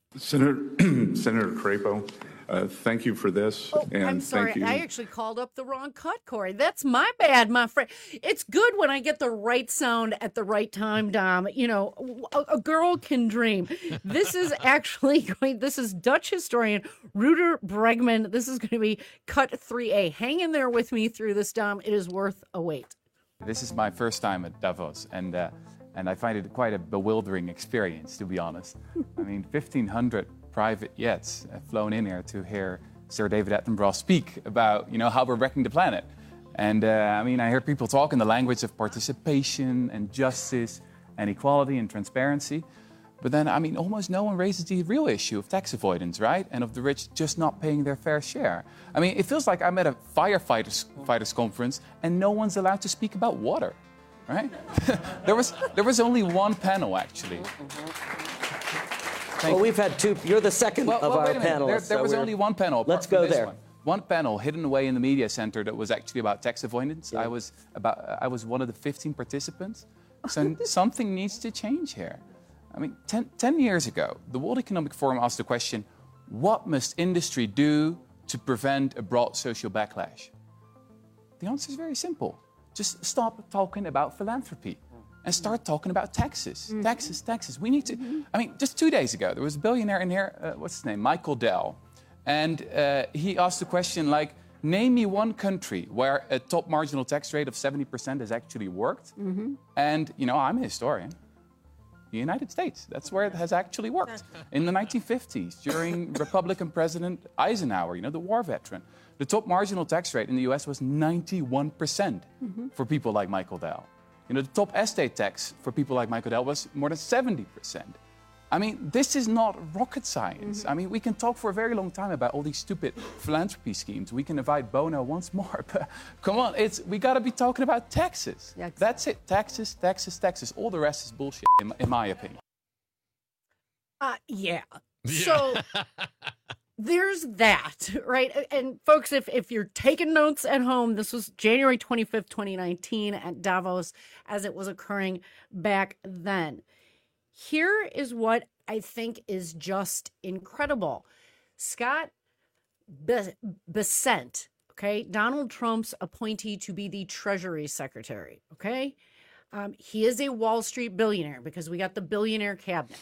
Senator Crapo, thank you for this. And I'm sorry. thank you. I actually called up the wrong cut, Corey. That's my bad, my friend. It's good when I get the right sound at the right time, Dom. A girl can dream. This is this is Dutch historian Ruder Bregman. This is going to be cut 3A. Hang in there with me through this, Dom. It is worth a wait. This is my first time at Davos, and I find it quite a bewildering experience, to be honest. 1,500 private jets have flown in here to hear Sir David Attenborough speak about, how we're wrecking the planet. And I mean, I hear people talk in the language of participation and justice and equality and transparency. But then, I mean, almost no one raises the real issue of tax avoidance, right? And of the rich just not paying their fair share. I mean, it feels like I'm at a firefighters conference and no one's allowed to speak about water, right? there was only one panel, actually. Well, we've had two. You're the second of our wait a minute. panelists. There was only one panel. Let's go there. One panel hidden away in the media center that was actually about tax avoidance. Yeah. I was one of the 15 participants. So something needs to change here. I mean, 10 years ago, the World Economic Forum asked the question, what must industry do to prevent a broad social backlash? The answer is very simple. Just stop talking about philanthropy and start talking about taxes. Taxes. We need to, I mean, just 2 days ago, there was a billionaire in here, what's his name? Michael Dell. And he asked the question like, name me one country where a top marginal tax rate of 70% has actually worked. And, you know, I'm a historian. The United States, that's where it has actually worked. In the 1950s, during Republican President Eisenhower, you know, the war veteran, the top marginal tax rate in the US was 91% for people like Michael Dell. You know, the top estate tax for people like Michael Dell was more than 70%. I mean, this is not rocket science. I mean, we can talk for a very long time about all these stupid philanthropy schemes. We can invite Bono once more, but come on, we got to be talking about taxes. Yeah, exactly. That's it. Taxes. All the rest is bullshit, in my opinion. Yeah. So there's that, right? And folks, if you're taking notes at home, this was January 25th, 2019 at Davos as it was occurring back then. Here is what I think is just incredible. Scott Bessent, okay, Donald Trump's appointee to be the Treasury Secretary, okay? He is a Wall Street billionaire because we got the billionaire cabinet.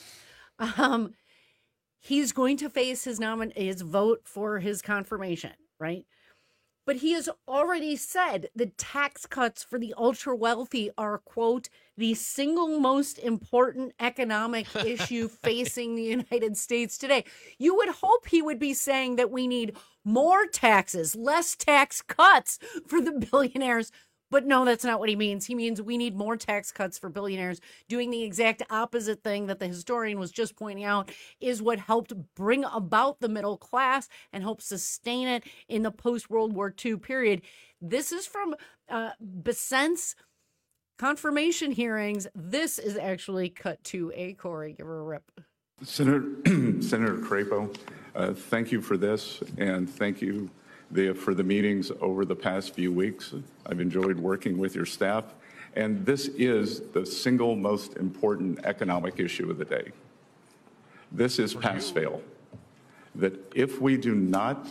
He's going to face his vote for his confirmation, right? But he has already said the tax cuts for the ultra wealthy are, quote, the single most important economic issue facing the United States today. You would hope he would be saying that we need more taxes, less tax cuts for the billionaires. But no, that's not what he means. He means we need more tax cuts for billionaires. Doing the exact opposite thing that the historian was just pointing out is what helped bring about the middle class and help sustain it in the post-World War II period. This is from Bessent's confirmation hearings. This is actually cut to a Corey. Give her a rip. Senator Crapo, thank you for this, and thank you for the meetings over the past few weeks. I've enjoyed working with your staff, and this is the single most important economic issue of the day. This is pass-fail. That if we do not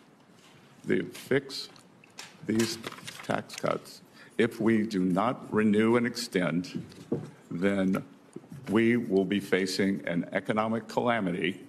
fix these tax cuts, if we do not renew and extend, then we will be facing an economic calamity.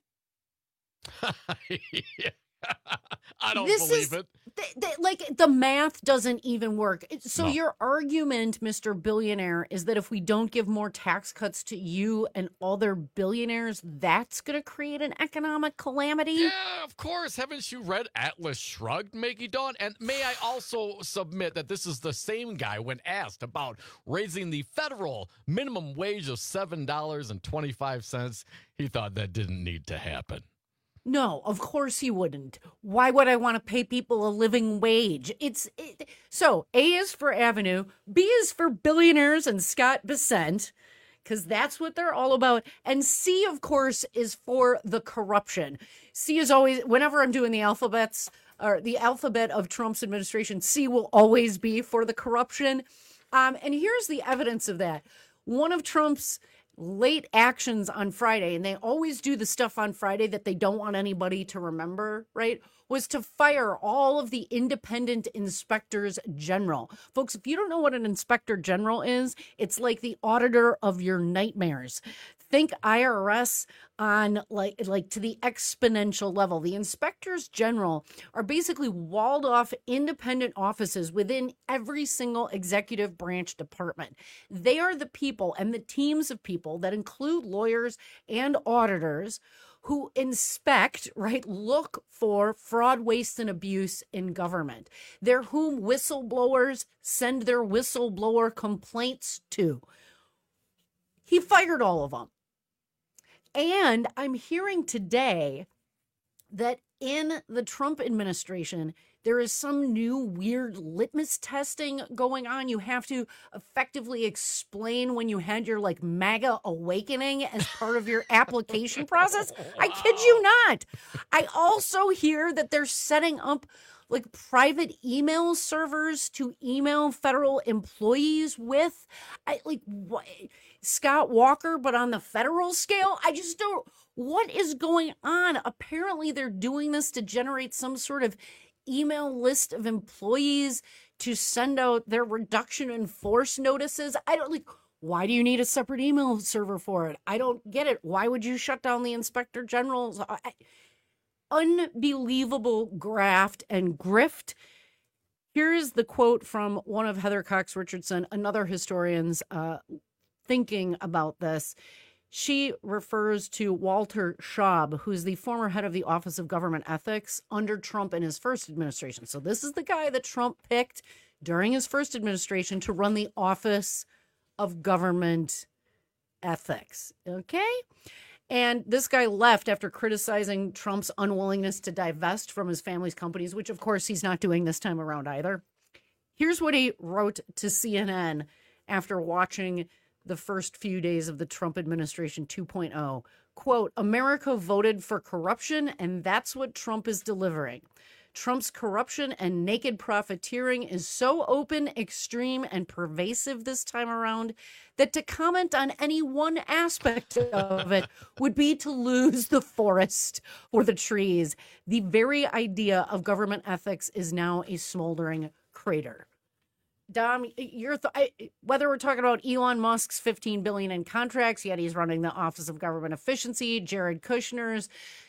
Yeah. I don't believe it. Like, the math doesn't even work. So your argument, Mr. Billionaire, is that if we don't give more tax cuts to you and other billionaires, that's going to create an economic calamity? Yeah, of course. Haven't you read Atlas Shrugged, Maggie Dawn? And may I also submit that this is the same guy when asked about raising the federal minimum wage of $7.25. He thought that didn't need to happen. No, of course he wouldn't. Why would I want to pay people a living wage? So A is for Avenue, B is for billionaires and Scott Bessent, because that's what they're all about. And C, of course, is for the corruption. C is always, whenever I'm doing the alphabets, or the alphabet of Trump's administration, C will always be for the corruption. And here's the evidence of that. One of Trump's late actions on Friday, and they always do the stuff on Friday that they don't want anybody to remember, right, was to fire all of the independent inspectors general. Folks, if you don't know what an inspector general is, it's like the auditor of your nightmares. Think IRS on like to the exponential level. The inspectors general are basically walled off independent offices within every single executive branch department. They are the people and the teams of people that include lawyers and auditors who inspect, right, look for fraud, waste, and abuse in government. They're whom whistleblowers send their whistleblower complaints to. He fired all of them. And I'm hearing today that in the Trump administration, there is some new weird litmus testing going on. You have to effectively explain when you had your like MAGA awakening as part of your application process. I kid you not. I also hear that they're setting up like private email servers to email federal employees with. What? Scott Walker, but on the federal scale? I just don't. What is going on? Apparently, they're doing this to generate some sort of email list of employees to send out their reduction in force notices. I don't like. Why do you need a separate email server for it? I don't get it. Why would you shut down the inspector generals? Unbelievable graft and grift. Here's the quote from one of Heather Cox Richardson, another historian's thinking about this. She refers to Walter Schaub, who's the former head of the Office of Government Ethics under Trump in his first administration. So this is the guy that Trump picked during his first administration to run the Office of Government Ethics. Okay? And this guy left after criticizing Trump's unwillingness to divest from his family's companies, which, of course, he's not doing this time around either. Here's what he wrote to CNN after watching the first few days of the Trump administration 2.0. Quote, America voted for corruption, and that's what Trump is delivering. Trump's corruption and naked profiteering is so open, extreme, and pervasive this time around that to comment on any one aspect of it would be to lose the forest for the trees. The very idea of government ethics is now a smoldering crater. Dom, whether we're talking about Elon Musk's $15 billion in contracts, yet he's running the Office of Government Efficiency, Jared Kushner's,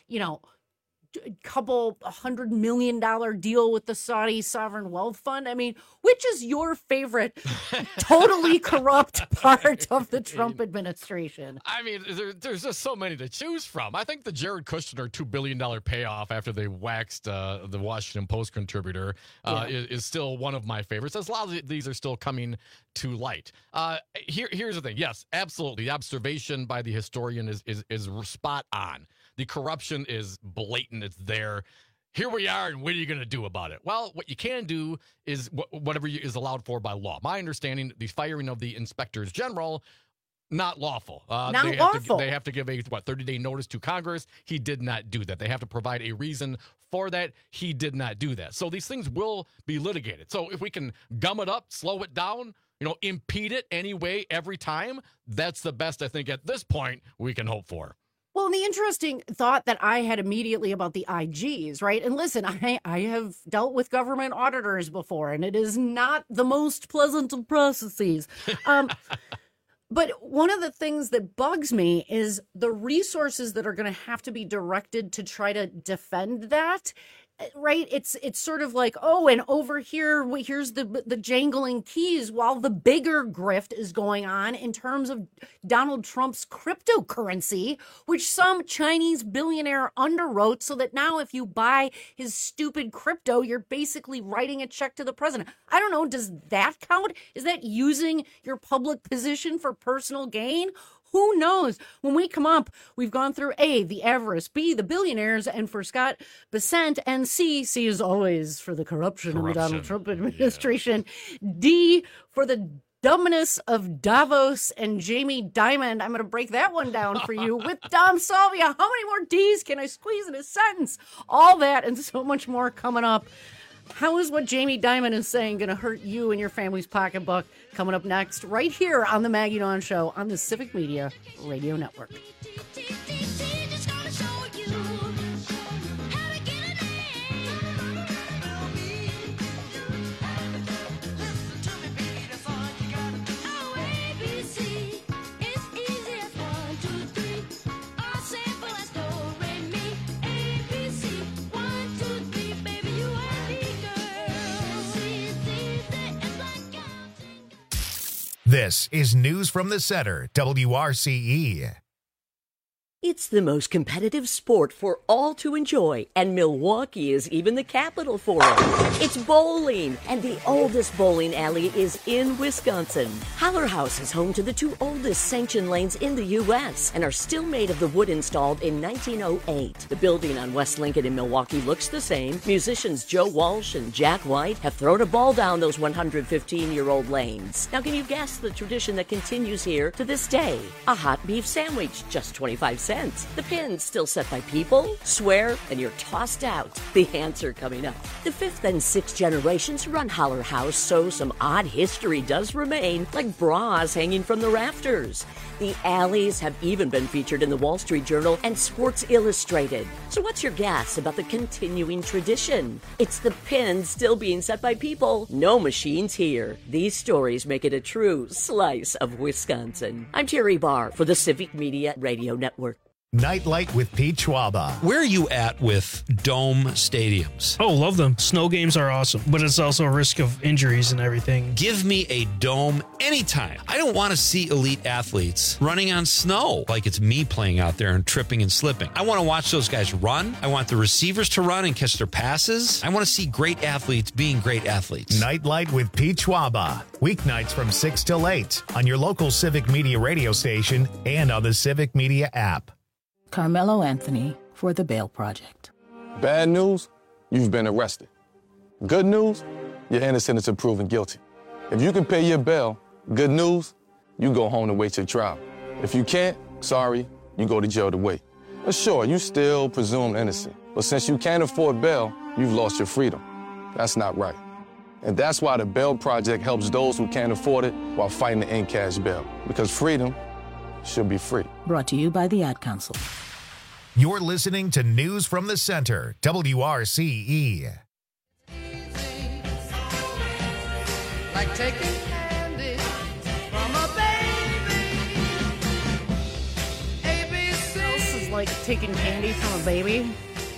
couple $100 million deal with the Saudi Sovereign Wealth Fund. I mean, which is your favorite totally corrupt part of the Trump administration? I mean, there's just so many to choose from. I think the Jared Kushner $2 billion payoff after they waxed the Washington Post contributor is still one of my favorites. As a lot of these are still coming to light. Here's the thing. Yes, absolutely. The observation by the historian is spot on. The corruption is blatant. It's there. Here we are, and what are you going to do about it? Well, what you can do is whatever is allowed for by law. My understanding, the firing of the inspectors general, not lawful. They have to give a 30-day notice to Congress. He did not do that. They have to provide a reason for that. He did not do that. So these things will be litigated. So if we can gum it up, slow it down, impede it anyway every time, that's the best I think at this point we can hope for. Well, the interesting thought that I had immediately about the IGs, right? And listen, I have dealt with government auditors before, and it is not the most pleasant of processes. But one of the things that bugs me is the resources that are going to have to be directed to try to defend that. Right. It's sort of like, and over here, here's the jangling keys while the bigger grift is going on in terms of Donald Trump's cryptocurrency, which some Chinese billionaire underwrote so that now if you buy his stupid crypto, you're basically writing a check to the president. I don't know. Does that count? Is that using your public position for personal gain? Who knows? When we come up, we've gone through A, the avarice, B, the billionaires, and for Scott Bessent, and C is always for the corruption in the Donald Trump administration. Yeah. D, for the dumbness of Davos and Jamie Dimon. I'm going to break that one down for you with Dom Salvia. How many more D's can I squeeze in a sentence? All that and so much more coming up. How is what Jamie Dimon is saying going to hurt you and your family's pocketbook? Coming up next, right here on the Maggie Dawn Show on the Civic Media Radio Network. This is News from the Center, WRCE. It's the most competitive sport for all to enjoy, and Milwaukee is even the capital for it. It's bowling, and the oldest bowling alley is in Wisconsin. Holler House is home to the 2 oldest sanctioned lanes in the U.S. and are still made of the wood installed in 1908. The building on West Lincoln in Milwaukee looks the same. Musicians Joe Walsh and Jack White have thrown a ball down those 115-year-old lanes. Now, can you guess the tradition that continues here to this day? A hot beef sandwich, just 25 cents. The pin's still set by people, swear, and you're tossed out. The answer coming up. The 5th and 6th generations run Holler House, so some odd history does remain, like bras hanging from the rafters. The alleys have even been featured in the Wall Street Journal and Sports Illustrated. So what's your guess about the continuing tradition? It's the pins still being set by people. No machines here. These stories make it a true slice of Wisconsin. I'm Terry Barr for the Civic Media Radio Network. Nightlight with Pete Schwaba. Where are you at with dome stadiums? Oh, love them. Snow games are awesome, but it's also a risk of injuries and everything. Give me a dome anytime. I don't want to see elite athletes running on snow like it's me playing out there and tripping and slipping. I want to watch those guys run. I want the receivers to run and catch their passes. I want to see great athletes being great athletes. Nightlight with Pete Schwaba. Weeknights from 6 till 8 on your local Civic Media radio station and on the Civic Media app. Carmelo Anthony for the Bail Project. Bad news, you've been arrested. Good news, you're innocent until proven guilty. If you can pay your bail, good news, you go home to wait your trial. If you can't, sorry, you go to jail to wait. But sure, you still presumed innocent. But since you can't afford bail, you've lost your freedom. That's not right. And that's why the Bail Project helps those who can't afford it while fighting to end cash bail. Because freedom should be free. Brought to you by the Ad Council. You're listening to News from the Center, WRCE. Like taking candy from a baby. ABC. This is like taking candy from a baby.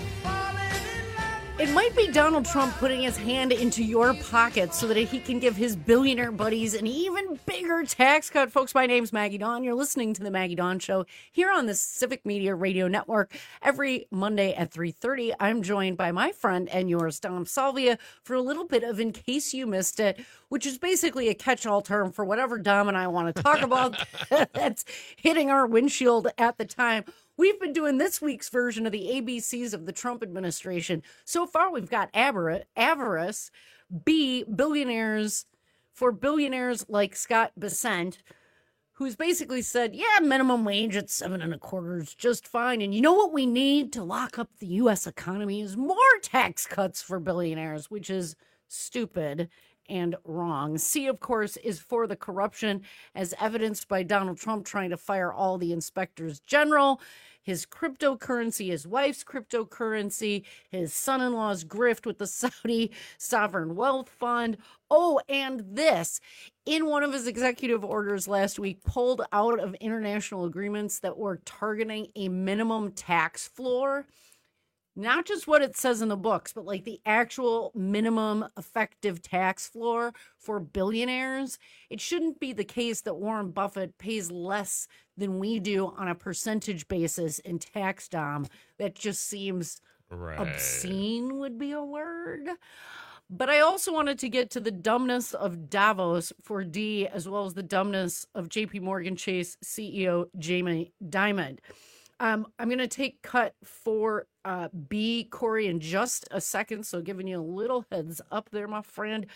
It might be Donald Trump putting his hand into your pocket so that he can give his billionaire buddies an even bigger tax cut. Folks, my name's Maggie Dawn. You're listening to The Maggie Dawn Show here on the Civic Media Radio Network every Monday at 3:30. I'm joined by my friend and yours, Dom Salvia, for a little bit of In Case You Missed It, which is basically a catch-all term for whatever Dom and I want to talk about that's hitting our windshield at the time. We've been doing this week's version of the ABCs of the Trump administration. So far, we've got avarice, B, billionaires, for billionaires like Scott Bessent, who's basically said, yeah, minimum wage at 7.25 is just fine. And you know what we need to lock up the U.S. economy is more tax cuts for billionaires, which is stupid and wrong. C, of course, is for the corruption, as evidenced by Donald Trump trying to fire all the inspectors general, his cryptocurrency, his wife's cryptocurrency, his son-in-law's grift with the Saudi Sovereign Wealth Fund. Oh, and this, in one of his executive orders last week, pulled out of international agreements that were targeting a minimum tax floor. Not just what it says in the books, but like the actual minimum effective tax floor for billionaires. It shouldn't be the case that Warren Buffett pays less than we do on a percentage basis in tax, Dom. That just seems obscene would be a word. But I also wanted to get to the dumbness of Davos for D, as well as the dumbness of JP Morgan Chase CEO Jamie Dimon. I'm going to take cut for B, Corey, in just a second, so giving you a little heads up there, my friend.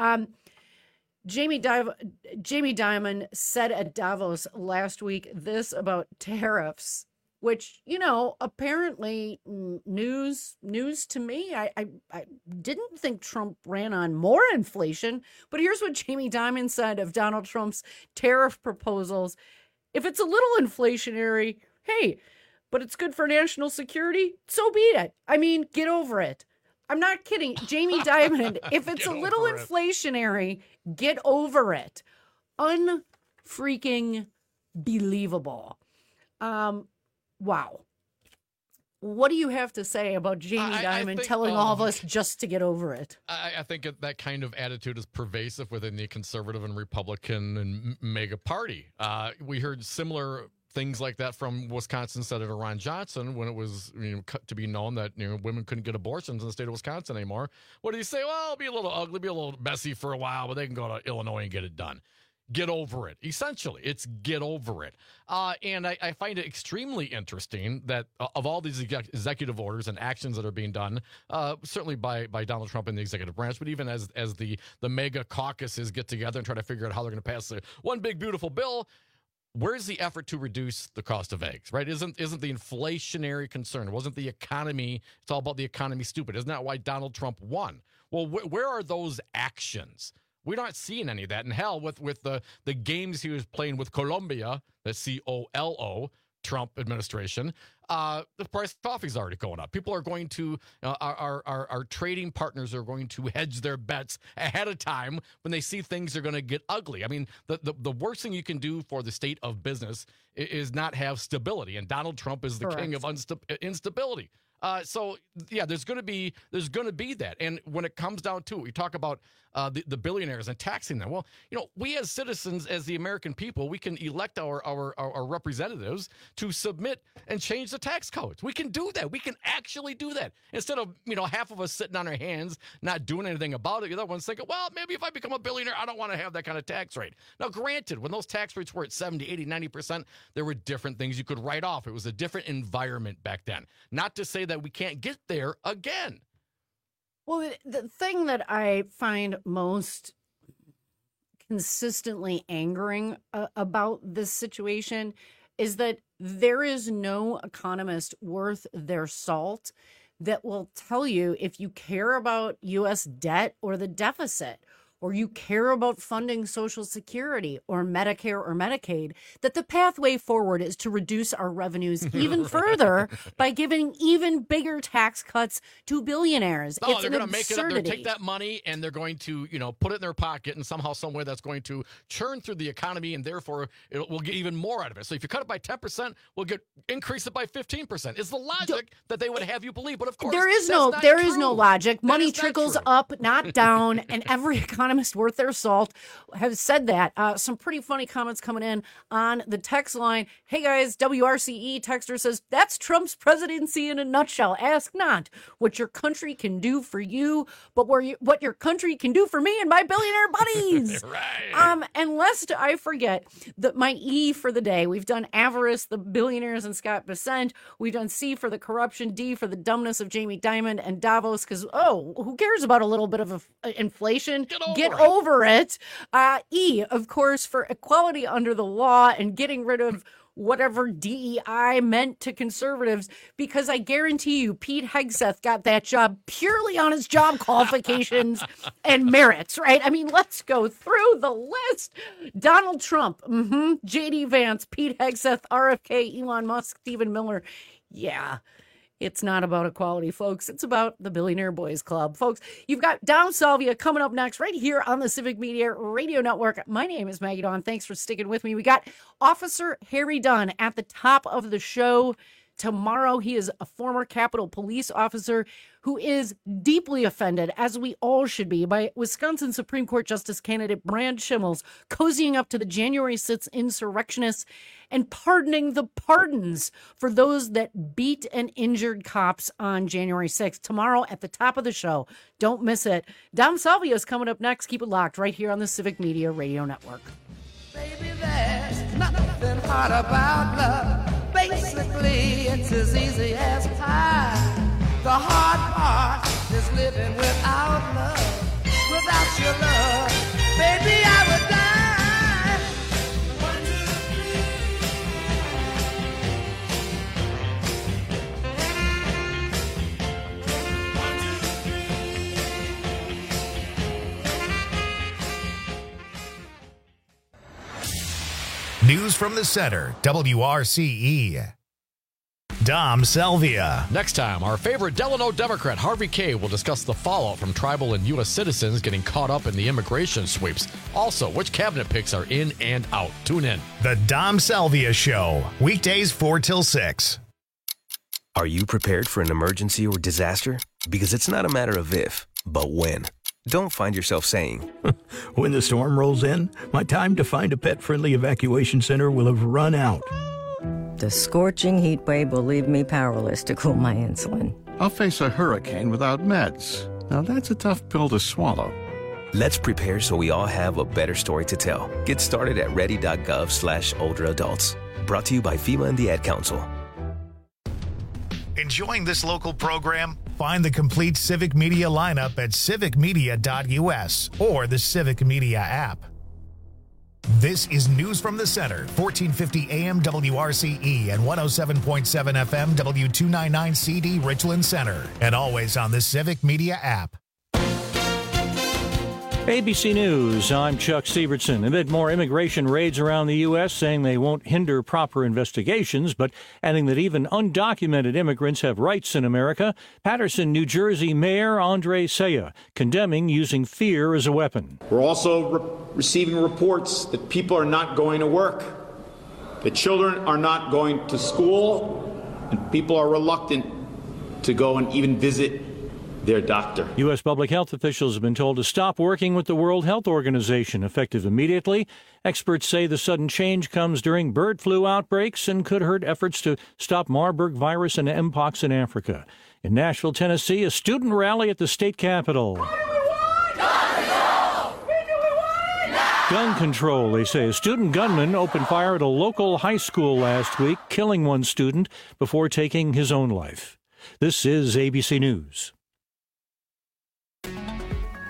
Jamie Dimon said at Davos last week this about tariffs, which, you know, apparently news to me. I didn't think Trump ran on more inflation, but here's what Jamie Dimon said of Donald Trump's tariff proposals. If it's a little inflationary, hey, but it's good for national security, so be it. I mean, get over it. I'm not kidding. Jamie Dimon, if it's a little inflationary, get over it. Unfreaking believable. Wow. What do you have to say about Jamie Dimon telling all of us just to get over it? I think that kind of attitude is pervasive within the conservative and Republican and MAGA party. We heard similar things like that from Wisconsin Senator Ron Johnson when it was to be known that women couldn't get abortions in the state of Wisconsin anymore. What did he say? Well, it'll be a little ugly, be a little messy for a while, but they can go to Illinois and get it done. Get over it. Essentially, it's get over it. And I find it extremely interesting that of all these executive orders and actions that are being done, certainly by Donald Trump and the executive branch, but even as the mega caucuses get together and try to figure out how they're going to pass the one big beautiful bill, where's the effort to reduce the cost of eggs, right? Isn't the inflationary concern? It wasn't the economy. It's all about the economy stupid. Isn't that why Donald Trump won? Well, where are those actions? We're not seeing any of that. And hell, with the games he was playing with Colombia, the COLO, Trump administration, the price of coffee is already going up. People are going to, our trading partners are going to hedge their bets ahead of time when they see things are going to get ugly. I mean, the worst thing you can do for the state of business is not have stability. And Donald Trump is the king of instability. So yeah, there's going to be that. And when it comes down to it, we talk about the billionaires and taxing them. Well, we as citizens, as the American people, we can elect our representatives to submit and change the tax codes. We can do that. We can actually do that instead of half of us sitting on our hands not doing anything about it. The other one's thinking, well, maybe if I become a billionaire, I don't want to have that kind of tax rate. Now, granted, when those tax rates were at 70, 80, 90%, there were different things you could write off. It was a different environment back then. Not to say that we can't get there again. Well, the thing that I find most consistently angering about this situation is that there is no economist worth their salt that will tell you if you care about U.S. debt or the deficit, or you care about funding Social Security or Medicare or Medicaid, that the pathway forward is to reduce our revenues even further by giving even bigger tax cuts to billionaires. No, it's they're an going to make it up. absurdity. They'll take that money and they're going to, put it in their pocket, and somehow, some way that's going to churn through the economy, and therefore we'll get even more out of it. So if you cut it by 10%, we'll increase it by 15%. It's the logic that they would have you believe. But of course, there is no logic. Money trickles up, not down, and every economist worth their salt have said that. Some pretty funny comments coming in on the text line. Hey guys, WRCE texter says, that's Trump's presidency in a nutshell. Ask not what your country can do for you, but what your country can do for me and my billionaire buddies. Right. And lest I forget my E for the day, we've done avarice, the billionaires, and Scott Bessent. We've done C for the corruption, D for the dumbness of Jamie Dimon and Davos, because, who cares about a little bit of inflation? Get over it. E, of course, for equality under the law and getting rid of whatever DEI meant to conservatives, because I guarantee you Pete Hegseth got that job purely on his job qualifications and merits, right? I mean, let's go through the list. Donald Trump, J.D. Vance, Pete Hegseth, RFK, Elon Musk, Stephen Miller. Yeah. It's not about equality, folks. It's about the Billionaire Boys Club. Folks, you've got Dom Salvia coming up next right here on the Civic Media Radio Network. My name is Maggie Dawn. Thanks for sticking with me. We got Officer Harry Dunn at the top of the show tomorrow. He is a former Capitol Police officer who is deeply offended, as we all should be, by Wisconsin Supreme Court Justice candidate Brad Schimmel's cozying up to the January 6th insurrectionists and pardoning the pardons for those that beat and injured cops on January 6th. Tomorrow at the top of the show. Don't miss it. Dom Salvia is coming up next. Keep it locked right here on the Civic Media Radio Network. Baby, there's nothing hard about love. Basically, it's as easy as pie. The hard part is living without love. Without your love, baby, I would die. 1, 2, 3. News from the center, WRCE. Dom Salvia. Next time, our favorite Delano Democrat, Harvey Kaye, will discuss the fallout from tribal and U.S. citizens getting caught up in the immigration sweeps. Also, which cabinet picks are in and out. Tune in. The Dom Salvia Show, weekdays 4 till 6. Are you prepared for an emergency or disaster? Because it's not a matter of if, but when. Don't find yourself saying, when the storm rolls in, my time to find a pet-friendly evacuation center will have run out. The scorching heat wave will leave me powerless to cool my insulin. I'll face a hurricane without meds. Now that's a tough pill to swallow. Let's prepare so we all have a better story to tell. Get started at ready.gov/older adults. Brought to you by FEMA and the Ad Council. Enjoying this local program? Find the complete Civic Media lineup at civicmedia.us or the Civic Media app. This is News from the Center, 1450 AM WRCE and 107.7 FM W299CD Richland Center, and always on the Civic Media app. ABC News, I'm Chuck Sievertson. Amid more immigration raids around the U.S., saying they won't hinder proper investigations, but adding that even undocumented immigrants have rights in America, Paterson, New Jersey Mayor Andre Saya condemning using fear as a weapon. We're also receiving reports that people are not going to work, that children are not going to school, and people are reluctant to go and even visit their doctor. U.S. public health officials have been told to stop working with the World Health Organization effective immediately. Experts say the sudden change comes during bird flu outbreaks and could hurt efforts to stop Marburg virus and Mpox in Africa. In Nashville, Tennessee, a student rally at the state capitol. Gun control, they say. A student gunman opened fire at a local high school last week, killing one student before taking his own life. This is ABC News.